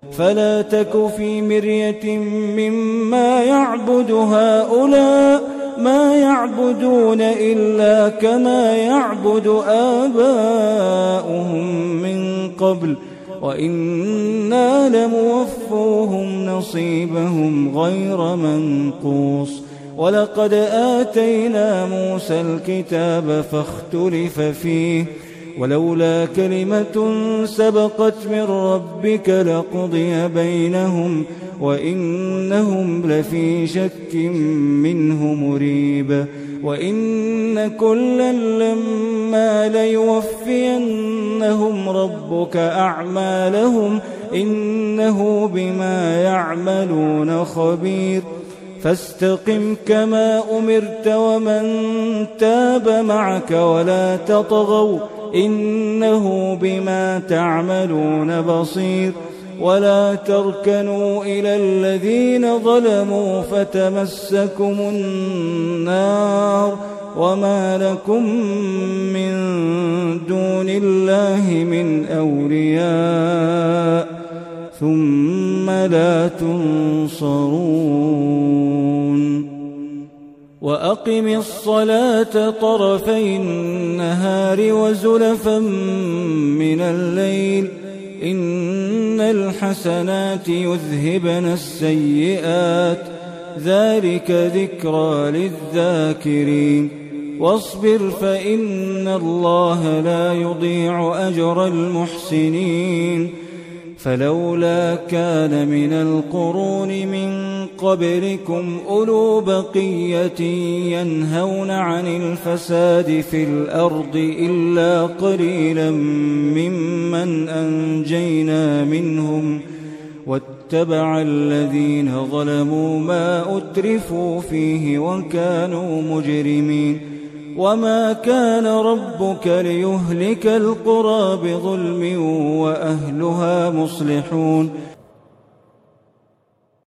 فلا تك في مرية مما يعبد هؤلاء، ما يعبدون إلا كما يعبد آباؤهم من قبل، وإنا لموفوهم نصيبهم غير منقوص. ولقد آتينا موسى الكتاب فاختلف فيه، ولولا كلمة سبقت من ربك لقضي بينهم وإنهم لفي شك منه مريب. وإن كلا لما ليوفينهم ربك أعمالهم إنه بما يعملون خبير. فاستقم كما أمرت ومن تاب معك ولا تطغوا إنه بما تعملون بصير. ولا تركنوا إلى الذين ظلموا فتمسكم النار وما لكم من دون الله من أولياء ثم لا تنصرون. وأقم الصلاة طرفي النهار وزلفا من الليل إن الحسنات يذهبن السيئات ذلك ذكرى للذاكرين. واصبر فإن الله لا يضيع أجر المحسنين. فلولا كان من القرون من قبلكم أولو بقية ينهون عن الفساد في الأرض إلا قليلا ممن أنجينا منهم واتبع الذين ظلموا ما أترفوا فيه وكانوا مجرمين. وما كان ربك ليهلك القرى بظلم وأهلها مصلحون